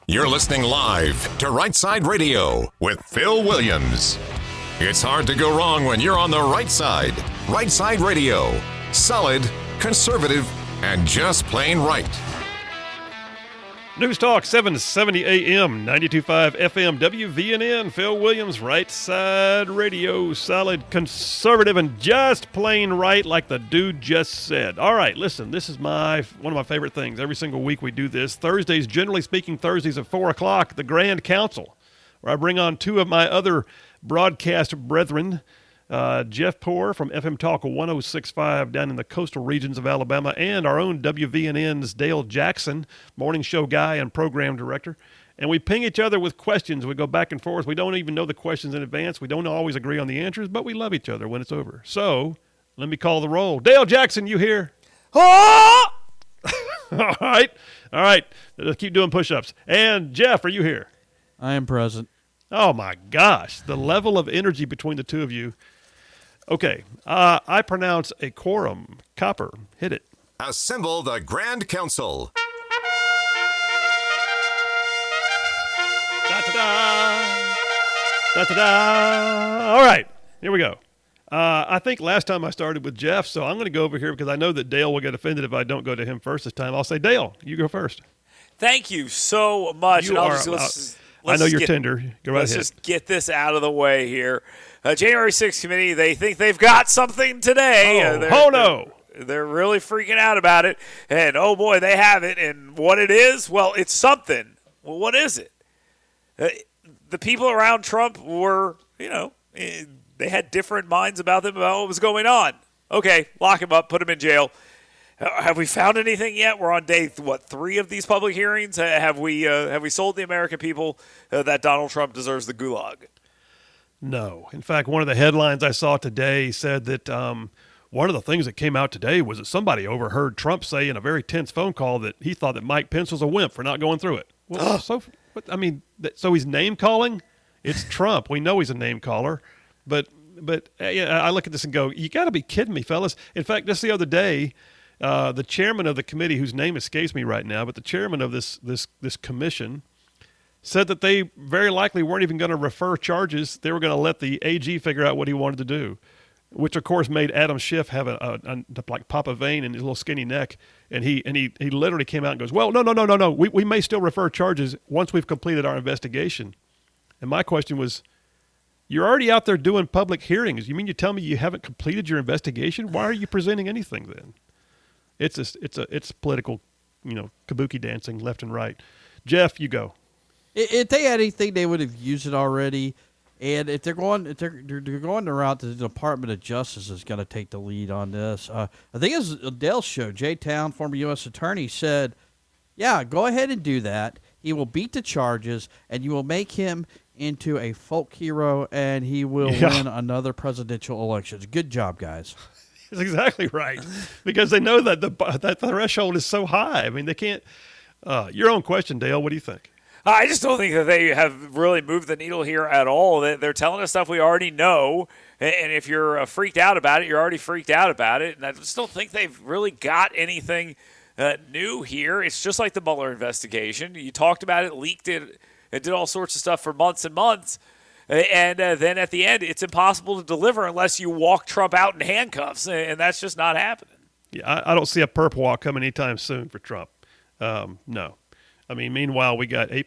You're listening live to Right Side Radio with Phil Williams. It's hard to go wrong when you're on the right side. Right Side Radio. Solid, conservative, and just plain right. News Talk 770 AM, 92.5 FM, WVNN, Phil Williams, Right Side Radio, solid, conservative, and just plain right, like the dude just said. All right, listen, this is one of my favorite things. Every single week we do this. Thursdays, generally speaking, Thursdays at 4 o'clock, the Grand Council, where I bring on two of my other broadcast brethren, Jeff Poor from FM Talk 106.5 down in the coastal regions of Alabama, and our own WVNN's Dale Jackson, morning show guy and program director. And we ping each other with questions. We go back and forth. We don't even know the questions in advance. We don't always agree on the answers, but we love each other when it's over. So let me call the roll. Dale Jackson, you here? Oh! All right. Let's keep doing push-ups. And Jeff, are you here? I am present. Oh, my gosh. The level of energy between the two of you. Okay, I pronounce a quorum. Copper, hit it. Assemble the Grand Council. Da-da-da. Da-da-da. All right, here we go. I think last time I started with Jeff, so I'm going to go over here because I know that Dale will get offended if I don't go to him first this time. I'll say, Dale, you go first. Thank you so much. I know you're tender. Go right ahead. Let's just get this out of the way here. January 6th committee, they think they've got something today. No. They're really freaking out about it. And, oh, boy, they have it. And what it is, well, it's something. Well, what is it? The people around Trump were, they had different minds about them, about what was going on. Okay, lock him up, put him in jail. Have we found anything yet? We're on day, 3 of these public hearings? Have we sold the American people that Donald Trump deserves the gulag? No. In fact, one of the headlines I saw today said that one of the things that came out today was that somebody overheard Trump say in a very tense phone call that he thought that Mike Pence was a wimp for not going through it. Well, so he's name-calling? It's Trump. We know he's a name-caller. But I look at this and go, you got to be kidding me, fellas. In fact, just the other day, the chairman of the committee, whose name escapes me right now, but the chairman of this commission said that they very likely weren't even going to refer charges. They were going to let the AG figure out what he wanted to do, which of course made Adam Schiff have like pop a vein in his little skinny neck. And he literally came out and goes, well, no. We may still refer charges once we've completed our investigation. And my question was, you're already out there doing public hearings. You mean you tell me you haven't completed your investigation? Why are you presenting anything then? It's political, kabuki dancing left and right. Jeff, you go. If they had anything, they would have used it already. And if they're going the route that the Department of Justice is going to take the lead on this, I think it was Dale's show. Jay Town, former U.S. attorney, said, "Yeah, go ahead and do that. He will beat the charges, and you will make him into a folk hero, and he will win another presidential election. Good job, guys." That's exactly right, because they know that that threshold is so high. I mean, they can't. Your own question, Dale. What do you think? I just don't think that they have really moved the needle here at all. They're telling us stuff we already know, and if you're freaked out about it, you're already freaked out about it. And I just don't think they've really got anything new here. It's just like the Mueller investigation. You talked about it, leaked it, and did all sorts of stuff for months and months. And then at the end, it's impossible to deliver unless you walk Trump out in handcuffs, and that's just not happening. Yeah, I don't see a perp walk coming anytime soon for Trump. No. I mean, meanwhile, we got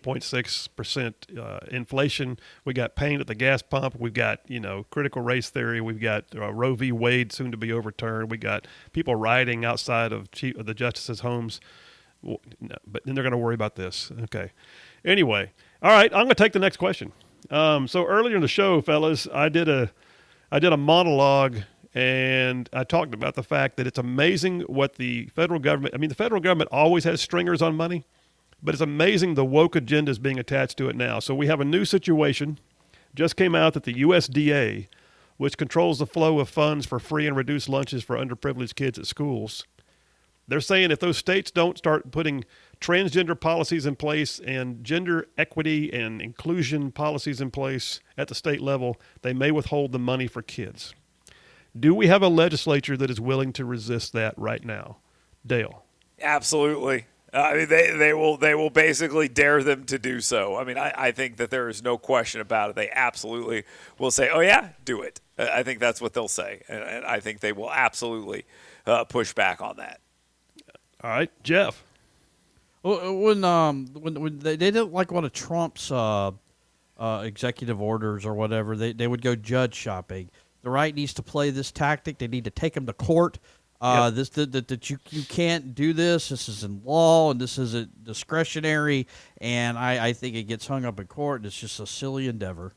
8.6% inflation. We got pain at the gas pump. We've got, critical race theory. We've got Roe v. Wade soon to be overturned. We got people rioting outside of the justices' homes. Well, no, but then they're going to worry about this. Okay. Anyway, all right, I'm going to take the next question. So earlier in the show, fellas, I did a monologue, and I talked about the fact that it's amazing what the federal government always has stringers on money, but it's amazing the woke agenda is being attached to it now. So we have a new situation. Just came out that the USDA, which controls the flow of funds for free and reduced lunches for underprivileged kids at schools, they're saying if those states don't start putting transgender policies in place and gender equity and inclusion policies in place at the state level, they may withhold the money for kids. Do we have a legislature that is willing to resist that right now? Dale. Absolutely. I mean, they will basically dare them to do so. I mean, I think that there is no question about it. They absolutely will say, "Oh yeah, do it." I think that's what they'll say, and I think they will absolutely push back on that. All right, Jeff. When they didn't like one of Trump's executive orders or whatever, they would go judge shopping. The right needs to play this tactic. They need to take them to court. That you can't do this. This is in law, and this isn't discretionary. And I think it gets hung up in court. And it's just a silly endeavor.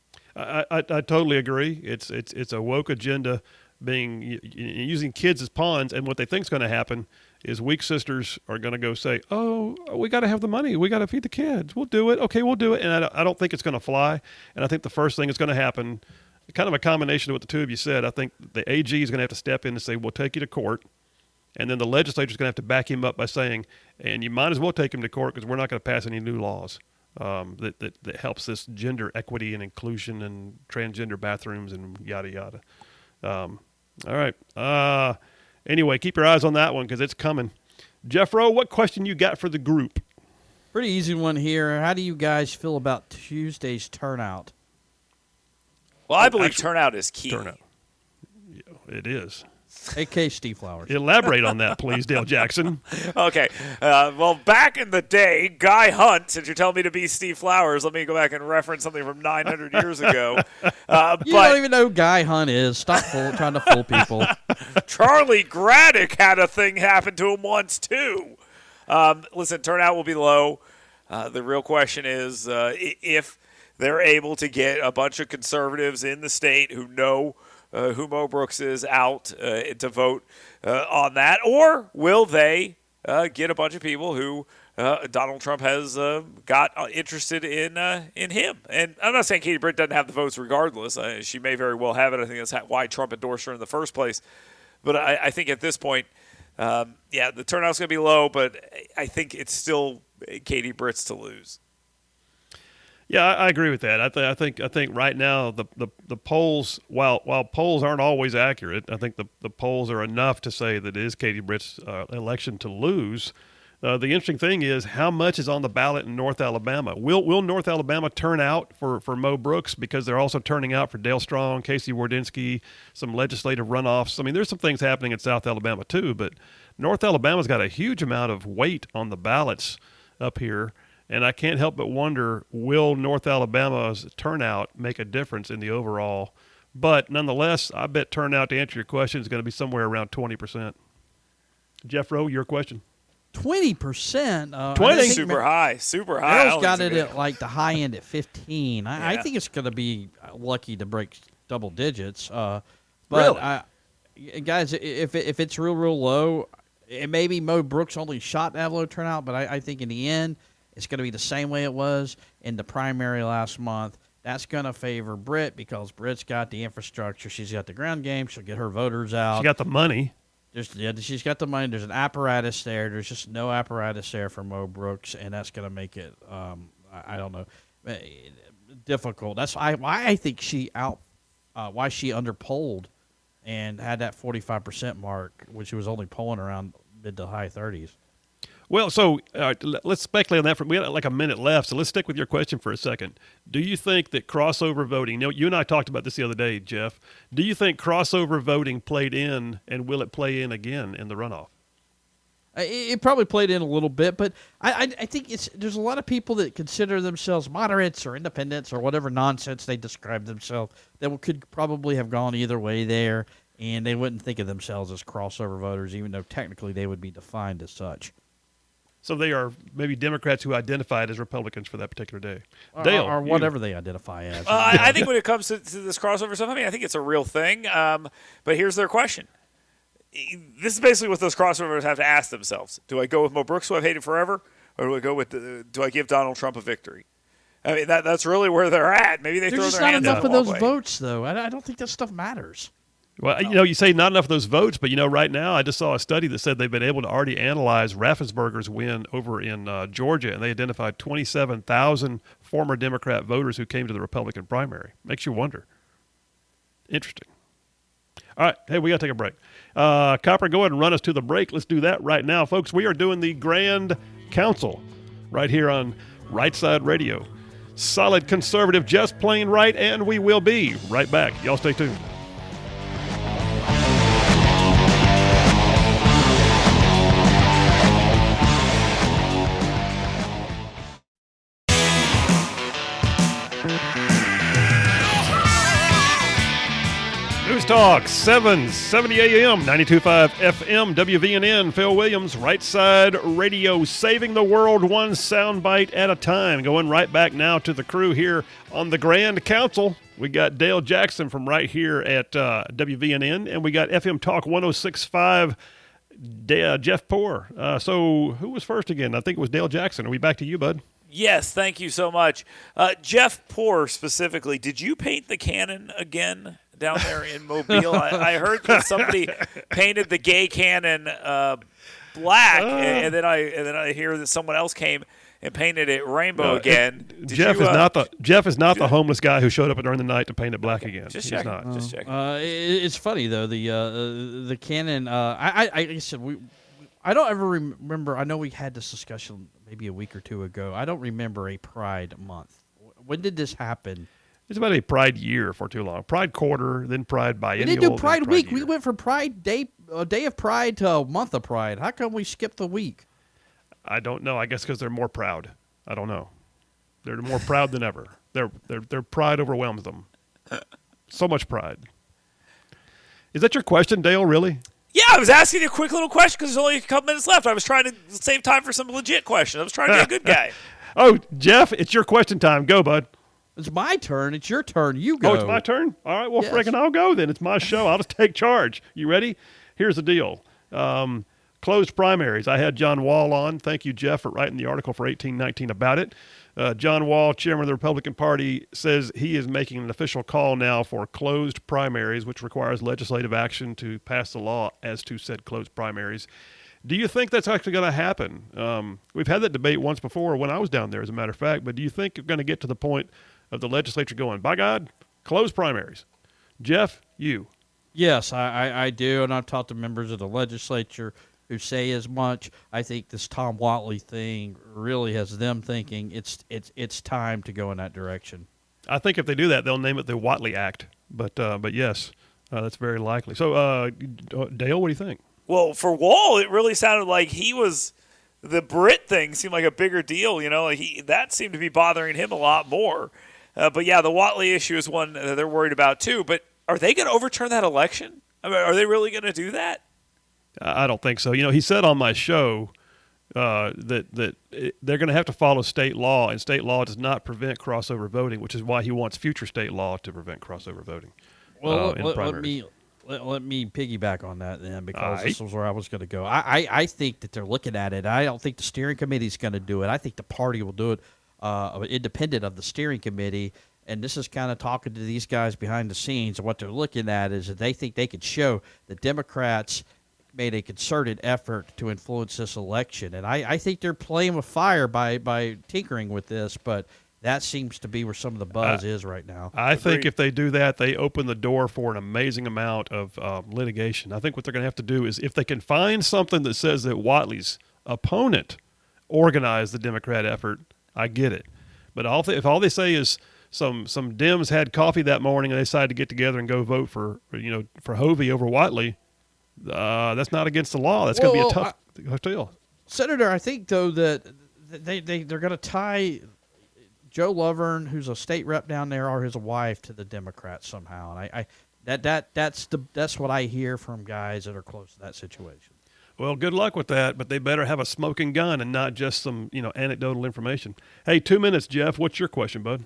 I totally agree. It's a woke agenda being using kids as pawns, and what they think is going to happen is weak sisters are going to go say, "Oh, we got to have the money. We got to feed the kids. We'll do it. Okay, we'll do it." And I don't think it's going to fly. And I think the first thing that's going to happen, kind of a combination of what the two of you said, I think the AG is going to have to step in and say, "We'll take you to court." And then the legislature is going to have to back him up by saying, "And you might as well take him to court because we're not going to pass any new laws that helps this gender equity and inclusion and transgender bathrooms and yada, yada." All right. Anyway, keep your eyes on that one because it's coming. Jeff Rowe, what question you got for the group? Pretty easy one here. How do you guys feel about Tuesday's turnout? Well, I believe turnout is key. Turnout. Yeah, it is. AK Steve Flowers. Elaborate on that, please, Dale Jackson. Okay. Well, back in the day, Guy Hunt, since you're telling me to be Steve Flowers, let me go back and reference something from 900 years ago. You don't even know who Guy Hunt is. Stop trying to fool people. Charlie Graddick had a thing happen to him once, too. Listen, turnout will be low. The real question is if they're able to get a bunch of conservatives in the state who know who Mo Brooks is out to vote on that, or will they get a bunch of people who Donald Trump has got interested in him? And I'm not saying Katie Britt doesn't have the votes regardless. She may very well have it. I think that's why Trump endorsed her in the first place. But I think at this point, the turnout's going to be low, but I think it's still Katie Britt's to lose. Yeah, I agree with that. I think right now the polls, while polls aren't always accurate, I think the polls are enough to say that it is Katie Britt's election to lose. The interesting thing is how much is on the ballot in North Alabama. Will North Alabama turn out for Mo Brooks because they're also turning out for Dale Strong, Casey Wardynski, some legislative runoffs. I mean, there's some things happening in South Alabama too, but North Alabama's got a huge amount of weight on the ballots up here. And I can't help but wonder, will North Alabama's turnout make a difference in the overall? But nonetheless, I bet turnout, to answer your question, is going to be somewhere around 20%. Jeff Rowe, your question. 20%? 20? Super high. Merrill's got it at like the high end at 15. I think it's going to be lucky to break double digits. But really? Guys, if it's real low, it may be Mo Brooks' only shot to have low turnout, but I think in the end, it's going to be the same way it was in the primary last month. That's going to favor Britt because Britt's got the infrastructure. She's got the ground game. She'll get her voters out. She got the money. She's got the money. There's an apparatus there. There's just no apparatus there for Mo Brooks, and that's going to make it, I don't know, difficult. That's why I think why she underpolled and had that 45% mark, which was only polling around mid to high 30s. Well, so let's speculate on that. We got like a minute left, so let's stick with your question for a second. Do you think that crossover voting, you and I talked about this the other day, Jeff, do you think crossover voting played in, and will it play in again in the runoff? It probably played in a little bit, but I think there's a lot of people that consider themselves moderates or independents or whatever nonsense they describe themselves that could probably have gone either way there, and they wouldn't think of themselves as crossover voters, even though technically they would be defined as such. So they are maybe Democrats who identified as Republicans for that particular day. Dale, or whatever they identify as. I think when it comes to this crossover stuff, I think it's a real thing. But here's their question. This is basically what those crossovers have to ask themselves. Do I go with Mo Brooks, who I've hated forever, or do I go with do I give Donald Trump a victory? I mean, that's really where they're at. Maybe they throw their hands up. There's just not enough of those votes, though. I don't think that stuff matters. Well, you say not enough of those votes, but, right now I just saw a study that said they've been able to already analyze Raffensperger's win over in Georgia, and they identified 27,000 former Democrat voters who came to the Republican primary. Makes you wonder. Interesting. All right. Hey, we got to take a break. Copper, go ahead and run us to the break. Let's do that right now, folks. We are doing the Grand Council right here on Right Side Radio. Solid conservative, just plain right, and we will be right back. Y'all stay tuned. News Talk, 770 AM, 92.5 FM, WVNN, Phil Williams, Right Side Radio, saving the world one soundbite at a time. Going right back now to the crew here on the Grand Council. We got Dale Jackson from right here at WVNN, and we got FM Talk 106.5, Jeff Poor. So who was first again? I think it was Dale Jackson. Are we back to you, bud? Yes, thank you so much. Jeff Poor specifically, did you paint the cannon again down there in Mobile? I heard that somebody painted the gay cannon black, and then I hear that someone else came and painted it rainbow again. Jeff is not the homeless guy who showed up during the night to paint it black again. Just He's checking. not. Just checking. It's funny though, the cannon. I said I don't ever remember. I know we had this discussion maybe a week or two ago. I don't remember a Pride month. When did this happen? It's about a Pride year for too long. Pride quarter, then Pride biennial. We didn't do Pride week. Year. We went from Pride day, a day of Pride to a month of Pride. How come we skipped the week? I don't know. I guess because they're more proud. I don't know. They're more proud than ever. Their pride overwhelms them. So much pride. Is that your question, Dale? Really? Yeah, I was asking you a quick little question because there's only a couple minutes left. I was trying to save time for some legit questions. I was trying to be a good guy. Oh, Jeff, it's your question time. Go, bud. It's my turn. It's your turn. You go. Oh, it's my turn? All right, well, Yes. frickin' I'll go then. It's my show. I'll just take charge. You ready? Here's the deal. Closed primaries. I had John Wall on. Thank you, Jeff, for writing the article for 1819 about it. John Wall, chairman of the Republican Party, says he is making an official call now for closed primaries, which requires legislative action to pass the law as to said closed primaries. Do you think that's actually going to happen? We've had that debate once before when I was down there, as a matter of fact, but do you think you're going to get to the point of the legislature going, by God, close primaries? Jeff, you. Yes, I do, and I've talked to members of the legislature who say as much. I think this Tom Whatley thing really has them thinking it's time to go in that direction. I think if they do that, they'll name it the Whatley Act. But yes, that's very likely. So, Dale, what do you think? Well, for Wall, it really sounded like he was the Brit thing seemed like a bigger deal. You know, that seemed to be bothering him a lot more. But yeah, the Whatley issue is one that they're worried about too. But are they going to overturn that election? I mean, are they really going to do that? I don't think so. You know, he said on my show that they're going to have to follow state law, and state law does not prevent crossover voting, which is why he wants future state law to prevent crossover voting. Well, in primaries. let me piggyback on that then, because this was where I was going to go. I think that they're looking at it. I don't think the steering committee is going to do it. I think the party will do it independent of the steering committee. And this is kind of talking to these guys behind the scenes. And what they're looking at is that they think they could show the Democrats made a concerted effort to influence this election. And I think they're playing with fire by tinkering with this, but that seems to be where some of the buzz is right now. I think if they do that, they open the door for an amazing amount of litigation. I think what they're going to have to do is, if they can find something that says that Whatley's opponent organized the Democrat effort, I get it. But if all they say is some Dems had coffee that morning and they decided to get together and go vote for Hovey over Whatley, that's not against the law. That's going to be a tough deal. Senator, I think though that they're going to tie Joe Lovern, who's a state rep down there, or his wife to the Democrats somehow, and that's what I hear from guys that are close to that situation. Well, good luck with that, but they better have a smoking gun and not just some anecdotal information. Hey, 2 minutes, Jeff. What's your question, bud?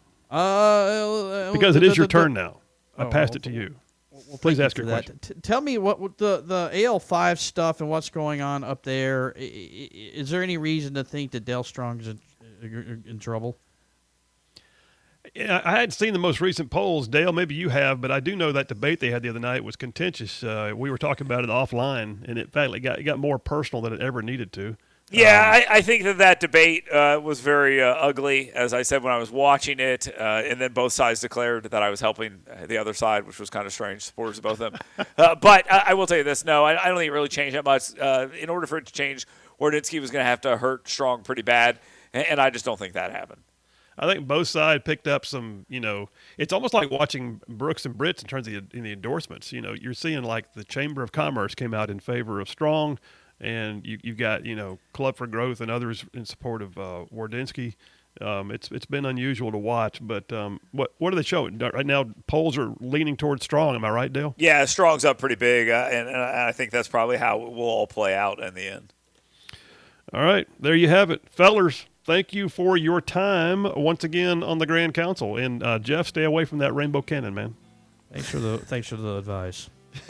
Because it is your turn now. I passed it to you. Well, please ask your question. Tell me what the AL5 stuff and what's going on up there. Is there any reason to think that Dale Strong's in trouble? Yeah, I hadn't seen the most recent polls. Dale, maybe you have, but I do know that debate they had the other night was contentious. We were talking about it offline, and in fact, it got more personal than it ever needed to. Yeah, I think that debate was very ugly, as I said when I was watching it, and then both sides declared that I was helping the other side, which was kind of strange, supporters of both of them. But I will tell you this, no, I don't think it really changed that much. In order for it to change, Wardynski was going to have to hurt Strong pretty bad, and I just don't think that happened. I think both sides picked up some, it's almost like watching Brooks and Brits in terms of the endorsements. You're seeing like the Chamber of Commerce came out in favor of Strong, and you've got, Club for Growth and others in support of Wardynski. It's been unusual to watch, but what are they showing? Right now, polls are leaning towards Strong. Am I right, Dale? Yeah, Strong's up pretty big, and I think that's probably how it will all play out in the end. All right, there you have it. Fellers, thank you for your time once again on the Grand Council. And Jeff, stay away from that rainbow cannon, man. Thanks for the advice.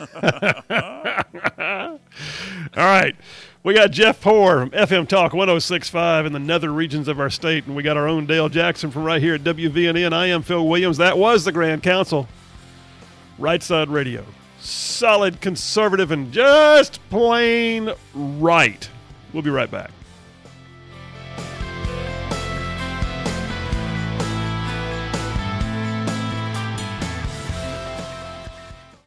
All right. We got Jeff Poor from FM Talk 106.5 in the nether regions of our state, and we got our own Dale Jackson from right here at WVNN. I am Phil Williams. That was the Grand Council. Right Side Radio. Solid, conservative, and just plain right. We'll be right back.